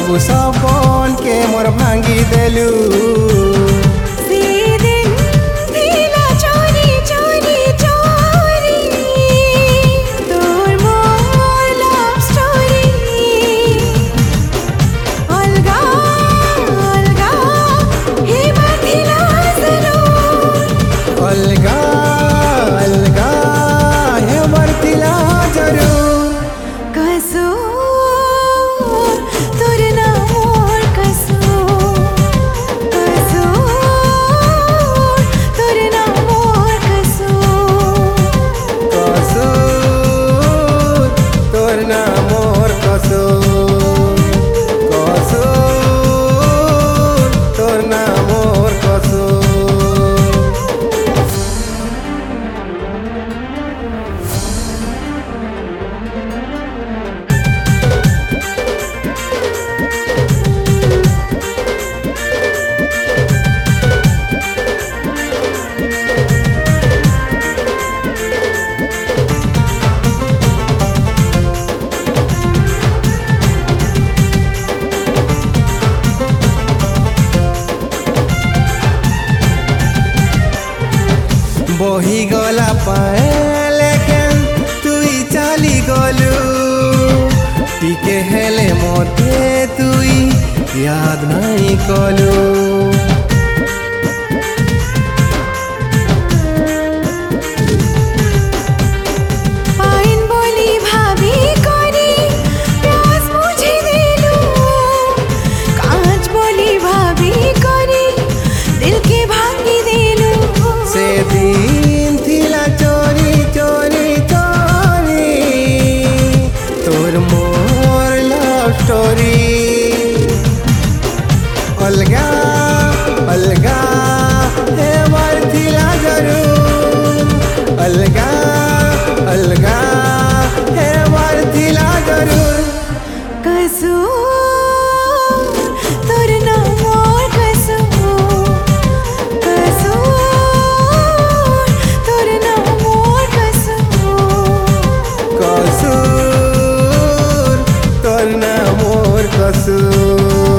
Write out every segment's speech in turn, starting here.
सबु सपन के मोर भांगी देलु बही गला पाए लेकिन तुई चली गलु टिके हेले मते तुई याद नहीं कलु अलगा अलगा हे मरथिला जरूर अलगा अलगा हे मरथिला जरूर कसूर तोर ना मोर कसूर कसूर तोर ना मोर कसूर कसूर तोर ना मोर कसूर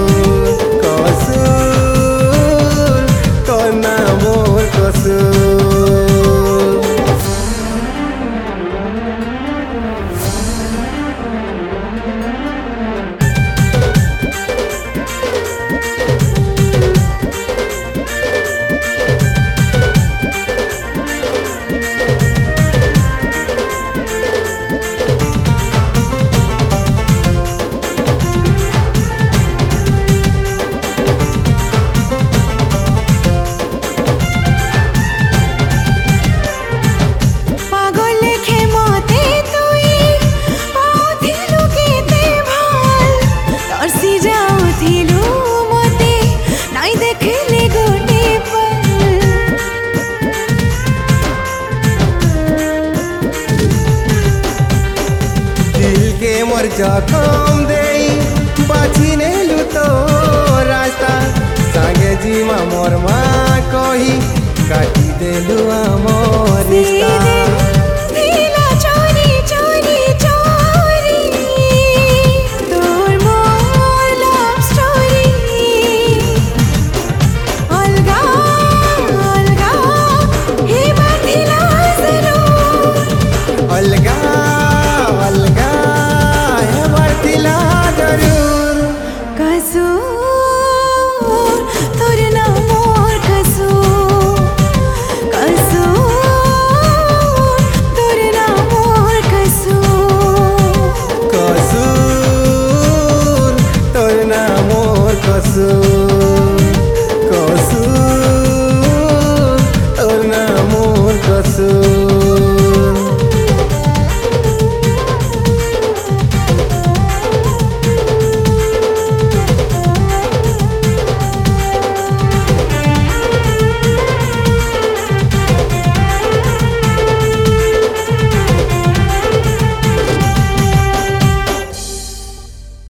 मोर जखम देई बाछी नेलु तो रास्ता संगे जीमा मोर माँ कही काटी देलु आमोर रिश्ता so